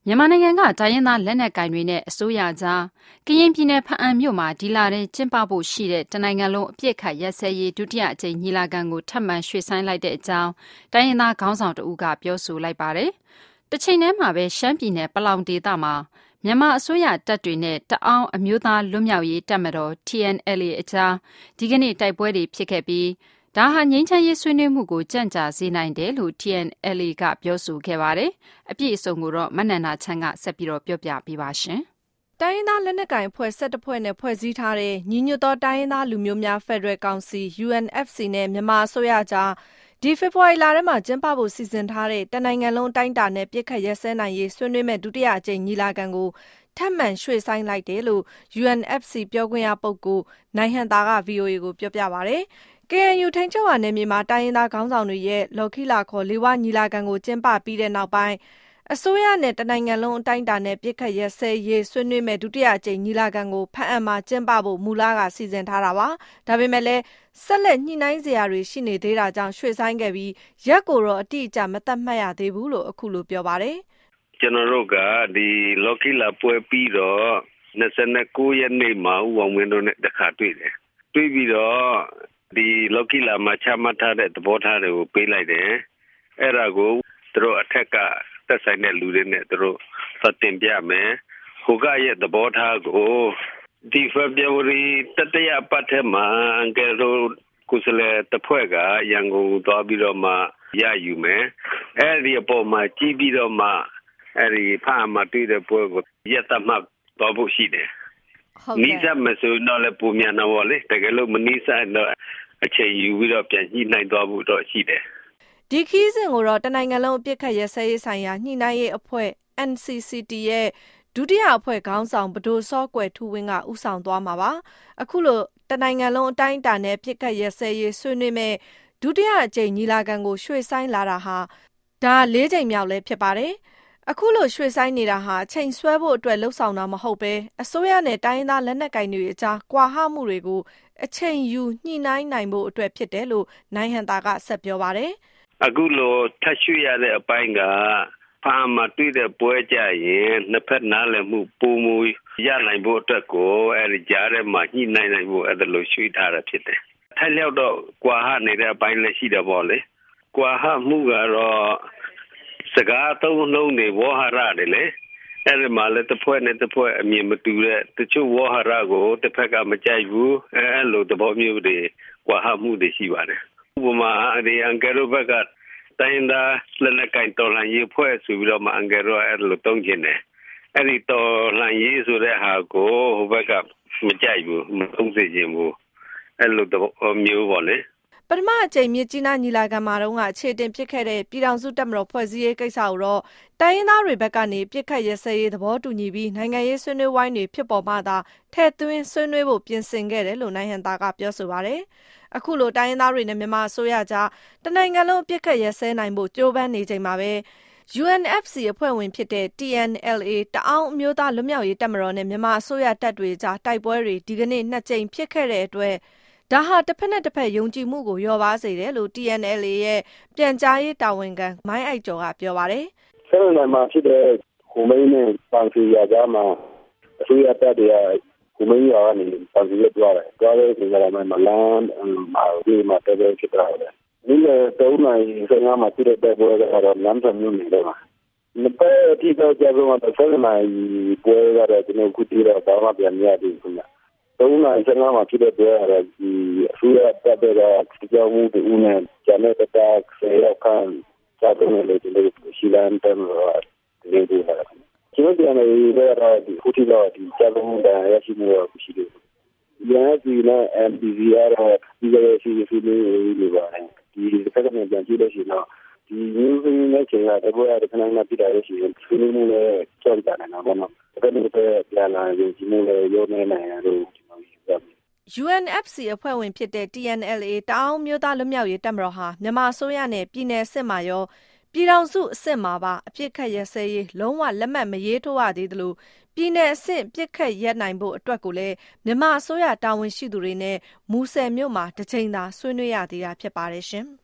မြန်မာနိုင်ငံကတိုင်းရင်းသားလက်နက်ကိုင်တွေနဲ့အစိုးရကြားကရင်ပြည်နယ်ဖားအံမြို့မှာဒီလထဲကျင်းပဖို့ရှိတဲ့တနိုင်ငံလုံးအပြစ်ခတ်ရက်စဲရေးဒုတိယအကြိမ်ညီလာခံကိုထပ်မံရွှေ့ဆိုင်းလိုက်တဲ့အကြောင်းတိုင်းရင်းသားခေါင်းဆောင်တဦးကပြောဆိုလိုက်ပါတယ်။တစ်ချိန်တည်းမှာပဲရှမ်းပြည်နယ်ပလောင်ဒေသမှာမြန်မာအစိုးရတပ်တွေနဲ့တအောင်းအမျိုးသားလွတ်မြောက်ရေးတပ်မတော် TNLA အကြားဒီကနေ့တိုက်ပွဲတွေဖြစ်ခဲ့ပြီးဒါဟာငြိမ်းချမ်းရေးဆွေးနွေးမှုကိုကြန့်ကြာစေနိုင်တယ်လို့ TNLA ကပြောဆိုခဲ့ပါတယ်။အပြည့်အစုံကိုတော့မနန္ဒာချမ်းကဆက်ပြီးတော့ပြောပြပေးပါရှင်။တိုင်းရင်းသားလက်နက်ကိုင်အဖွဲ့17ဖွဲ့နဲ့ဖွဲ့စည်းထားတဲ့ညီညွတ်သောတိုင်းရင်းသားလူမျိုးများဖက်ဒရယ်ကောင်စီ UNFC နဲ့မြန်မာအစိုးရကြားဒီဖေဖော်ဝါရီလထဲမှာကျင်းပဖို့စီစဉ်ထားတဲ့တနိုင်ငံလုံးတိုင်းတာနဲ့ပြစ်ခတ်ရက်စဲနိုင်ရေးဆွေးနွေးမဲ့ဒုတိယအကြိမ်ညီလာခံကိုထပ်မံရွှေ့ဆိုင်းလိုက်တယ်လို့ UNFC ပြောခွင့်ရပုဂ္ဂိုလ်နိုင်ဟံသာက VOA ကိုပြောပြပါတယ်။ KNU ထိန်းချုပ်ရာနယ်မြေမှာတိုင်းရင်းသားခေါင်းဆောင်တွေရဲ့လော်ခီလာခေါ်လေးဝါညီလာခံကိုကျင်းပပြီးတဲ့နောက်ပိုင်းအစိုးရနဲ့တနိုင်ငံလုံးအတိုင်းအတာနဲ့ပြစ်ခတ်ရက်စဲရေးဆွေးနွေးမဲ့ဒုတိယအကြိမ်ညီလာခံကိုဖန်အံမှာကျင်းပဖို့မူလကစီစဉ်ထားတာပါ။ဒါပေမဲ့လည်းဆက်လက်ညှိနှိုင်းစရာတွေရှိနေသေးတာကြောင့်ရွှေ့ဆိုင်းခဲ့ပြီးရက်ကိုတော့အတိအကျမသတ်မှတ်ရသေးဘူးလို့အခုလိုပြောပါတယ်။ကျွန်တော်တို့ကဒီလော်ခီလာပွဲပြီးတော့29ရက်နေ့မှာဦးအောင်မင်းတို့နဲ့တခါတွေ့တယ်။တွေ့ပြီးတော့ဒီလော်ကီလာမှာချမှတ်ထားတဲ့သဘောထားတွေကိုပေးလိုက်တယ်။အဲ့ဒါကိုသူတို့အထက်ကသက်ဆိုင်တဲ့လူတွေနဲ့သူတို့သတင်ပြမယ်။ဟိုကရဲ့သဘောထားကိုဒီဖေဖော်ဝါရီတတိယပတ်ထဲမှာအန်ကယ်တို့ကုစလေတဖွဲ့ကရန်ကုန်သွားပြီးတော့မှရယူမယ်။အဲ့ဒီအပေါ်မှာကြည့်ပြီးတော့မှအဲ့ဒီဖားမှာတွေ့တဲ့ပွဲကိုရက်သမှတ်သွားဖို့ရှိတယ်။နီးစပ်မဆိုတော့လည်းပုံမြန်တော့လေတကယ်လို့မနီးစပ်တော့အချိန်ယူပြီးတော့ပြန်ညှိနှိုင်းသွားဖို့တော့ရှိတယ်။ဒီခီးစဉ်ကိုတော့တနိုင်ငံလုံးအပြစ်ခတ်ရက်စဲရေးဆိုင်ရာညှိနှိုင်းရေးအဖွဲ့ NCCT ရဲ့ဒုတိယအဖွဲ့ခေါင်းဆောင်ဗဒိုစောကွယ်ထူးဝင်းကဦးဆောင်သွားမှာပါ။အခုလိုတနိုင်ငံလုံးအတိုင်းအတာနဲ့ပြစ်ခတ်ရက်စဲရေးဆွေးနွေးမဲ့ဒုတိယအကြိမ်ညီလာခံကိုရွှေ့ဆိုင်းလာတာဟာဒါ၄ကြိမ်မြောက်လည်းဖြစ်ပါတယ်။အခုလိုရွှေ့ဆိုင်းနေတာဟာအချိန်ဆွဲဖို့အတွက်လှုပ်ဆောင်တာမဟုတ်ပဲအစိုးရနဲ့တိုင်းရင်းသားလက်နက်ကိုင်တွေအကြားကွာဟမှုတွေကိုအချိန်ယူညှိနှိုင်းနိုင်ဖို့အတွက်ဖြစ်တယ်လို့နိုင်ဟံသာကဆက်ပြောပါတယ်။အခုလိုထပ်ရွှေ့ရတဲ့အပိုင်းကဖားမှာတွေ့တဲ့ပွဲကြရင်နှစ်ဖက်နားလည်မှုပုံမူရနိုင်ဖို့အတွက်ကိုအဲဒီကြားထဲမှာညှိနှိုင်းနိုင်ဖို့အဲ့ဒါလိုရွှေ့ထားတာဖြစ်တယ်။ထိုက်လျောက်တော့ကွာဟနေတဲ့အပိုင်းလည်းရှိတယ်ပေါ့လေ။ကွာဟမှုကတော့စကားသုံးလုံးတွေဝေါ်ဟာရတွေလေအဲ့ဒီမှာလည်းတစ်ဖွဲ့နဲ့တစ်ဖွဲ့အမြင်မတူတဲ့တချို့ဝေါ်ဟာရကိုတစ်ဖက်ကမကြိုက်ဘူးအဲ့လိုသဘောမျိုးတွေကွာဟမှုတွေရှိပါတယ်ဥပမာဒီအန်ကယ်ရိုဘက်ကတိုင်းဒါလက်နက်ကင်တော်လှန်ရေးဖွဲ့ဆိုပြီးတော့မှအန်ကယ်ရိုအဲ့လိုတုံးကျင်တယ်အဲ့ဒီတော်လှန်ရေးဆိုတဲ့ဟာကိုဟိုဘက်ကမကြိုက်ဘူးမသုံးစေချင်ဘူးအဲ့လိုသဘောမျိုးပေါ့လေပထမအကြိမ်မြစ်ကြီးနားညီလာခံမှာတော့အခြေတင်ဖြစ်ခဲ့တဲ့ပြည်ထောင်စုတပ်မတော်ဖွဲ့စည်းရေးကိစ္စကိုတော့တိုင်းရင်းသားတွေဘက်ကနေပြစ်ခတ်ရစဲရေးသဘောတူညီပြီးနိုင်ငံရေးဆွေးနွေးဝိုင်းတွေဖြစ်ပေါ်မှသာထည့်သွင်းဆွေးနွေးဖို့ပြင်ဆင်ခဲ့တယ်လို့နိုင်ဟံသာကပြောဆိုပါတယ်။အခုလိုတိုင်းရင်းသားတွေနဲ့မြန်မာအစိုးရကြားတနိုင်ငံလုံးပြစ်ခတ်ရစဲနိုင်ဖို့ကြိုးပမ်းနေချိန်မှာပဲ UNFC အဖွဲ့ဝင်ဖြစ်တဲ့ TNLA တအောင်းအမျိုးသားလွတ်မြောက်ရေးတပ်မတော်နဲ့မြန်မာအစိုးရတပ်တွေကြားတိုက်ပွဲတွေဒီကနေ့2ကြိမ်ဖြစ်ခဲ့တဲ့အတွက်ဒါဟာတစ်ဖက်နဲ့တစ်ဖက်ယုံကြည်မှုကိုလျော့ပါစေတယ်လို့ TNLA ရဲ့ပြန်ကြားရေးတာဝန်ခံမိုင်းအိုက်ကျော်ကပြောပါတယ်။ဆက်လက်မှာဖြစ်တဲ့ဟိုမိန်းနဲ့ပန်စီရကြားမှာအစိုးရတပ်တွေကဟိုမိန်းရကနေပန်စီရသွားတယ်။သွားတဲ့ချိန်ကလည်းမလန်းဒီမှာတက်တဲ့ဖြစ်တာလေ။ဒီလေတုံးနိုင်စံမှာဖြစ်တဲ့ပွဲကတော့လမ်းဆောင်မျိုးနေတယ်မှာ။မပဲအတိတော့ကြတော့ဆက်လက်မှာပွဲကတော့ကျွန်တော်ခုတည်းတော့ဘာမှပြန်မရဘူးခင်ဗျာ။တုံးနိုင်စံမှာဖြစ်တဲ့ပွဲကတော့ဒီအစိုးရတပ်တွေကကြောင်းမှုတူနဲ့ဂျာနဲ့တက်ဆေးရောက်ခံစားတယ်လေဒီလိုရှိလမ်းတန်းတော့ဒီလိုပါကျွန်တော်ပြန်နေရတော့ဒီခုတီတော့ဒီကြောင်းမှုတာရရှိမှုရှိတယ်။ညာဒီနဲ့ MPVR ဒီလိုရှိနေပါတယ်။ဒီစက်ကပြန်ကြည့်လို့ရှိတော့ဒီမျိုးစင်းနဲ့ချိန်ရတဲ့ဘဝတစ်ခဏမှပြတာရရှိရင်ဆွေးနွေးမှုနဲ့ကြောက်ကြတယ်နော်ဘာလို့ဒါကလည်းပြန်လာရင်ဒီမျိုးလည်းရုံးနေနိုင်တယ် UNFC အဖွဲ့ဝင်ဖြစ်တဲ့ TNLA တအောင်းမျိုးသားလွတ်မြောက်ရေးတပ်မတော်ဟာမြန်မာအစိုးရနဲ့ပြည်내အဆင့်မှာရောပြည်ထောင်စုအဆင့်မှာပါအပြစ်ခတ်ရစဲရေးလုံးဝလက်မှတ်မရေးထိုးရသေးသလိုပြည်내အဆင့်ပြစ်ခတ်ရပ်နိုင်ဖို့အတွက်ကိုလည်းမြန်မာအစိုးရတာဝန်ရှိသူတွေနဲ့မူဆယ်မြို့မှာတစ်ချိန်သာဆွေးနွေးရသေးတာဖြစ်ပါတယ်ရှင်။